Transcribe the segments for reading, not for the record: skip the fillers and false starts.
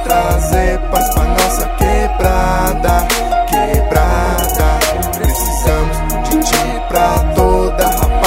trazer paz pra nossa quebrada, quebrada. Precisamos de ti pra toda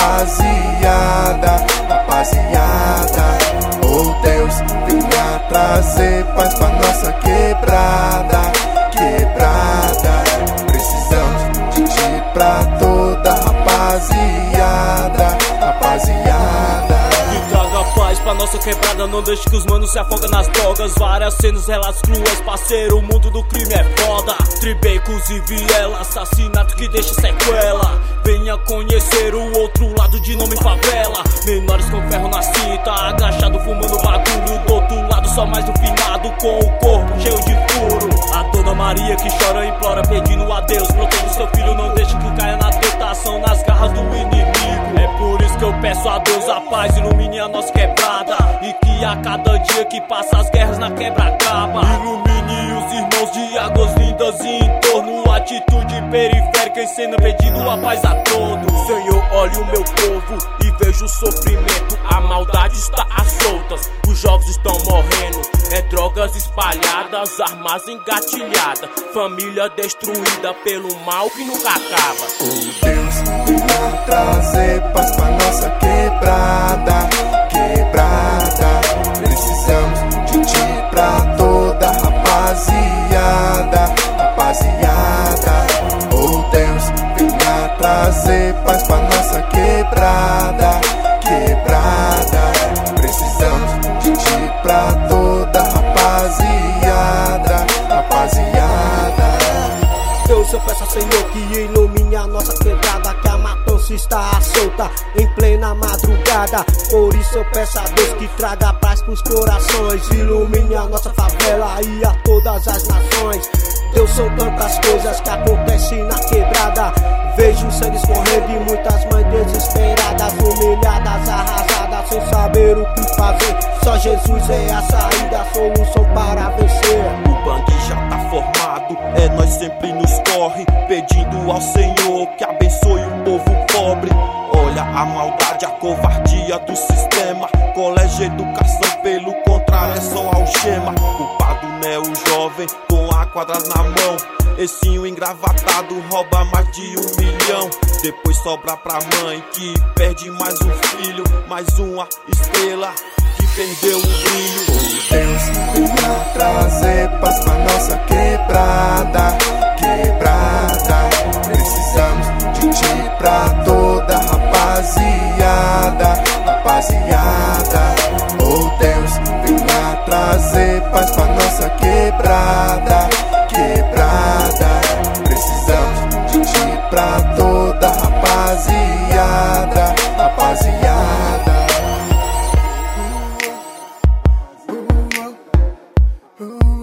rapaziada, rapaziada. Oh Deus, venha trazer paz pra nossa quebrada, quebrada. Precisamos de ti pra toda rapaziada, rapaziada. Traga paz pra nossa quebrada, não deixe que os manos se afogam nas drogas. Várias cenas, relatos cruas, parceiro, o mundo do crime é foda. Tribecos e viela, assassinato que deixa sequela. Venha conhecer o outro lado de nome favela. Menores com ferro na cinta, agachado fumando bagulho. Do outro lado só mais um finado com o corpo cheio de furo. A Dona Maria que chora e implora pedindo a Deus: proteja seu filho, não deixe que caia na tentação, nas garras do inimigo. É por isso que eu peço a Deus a paz, ilumine a nossa quebrada, e que a cada dia que passa as guerras na quebra acaba. Ilumine os irmãos de Águas Lindas e em torno, atitude periférica, ensina pedindo a paz a todos. Senhor, olhe o meu povo e vejo o sofrimento, a maldade está às soltas, os jovens estão morrendo, é drogas espalhadas, armas engatilhadas, família destruída pelo mal que nunca acaba. Oh Deus, venha trazer paz pra nossa quebrada, quebrada. Precisamos de ti pra toda rapaziada, rapaziada. Oh Deus, venha trazer paz pra nossa quebrada, quebrada. Precisamos de ti pra toda rapaziada, rapaziada. Deus, eu peço ao Senhor que ilumine a nossa quebrada, que a matança está solta em plena madrugada. Por isso eu peço a Deus que traga paz pros corações, ilumine a nossa favela e a todas as nações. Deus, são tantas coisas que acontecem na quebrada. Vejo sangue escorrendo e muitas mães desesperadas, humilhadas, arrasadas, sem saber o que fazer. Só Jesus é a saída, a solução para vencer. O bang já tá formado, é nós sempre nos corre, pedindo ao Senhor que abençoe o povo pobre. Olha a maldade, a covardia do sistema, colégio, educação, pelo contrário é só algema. Culpado não é o jovem com a quadrada na mão, esse engravatado rouba mais de 1 milhão. Depois sobra pra mãe que perde mais um filho, mais uma estrela que perdeu o brilho. Oh Deus, venha trazer paz pra nossa quebrada, quebrada. Precisamos de ti pra toda rapaziada, rapaziada. Oh Deus, venha trazer paz pra nossa quebrada, quebrada. Precisamos de ti pra toda rapaziada, rapaziada. Ooh.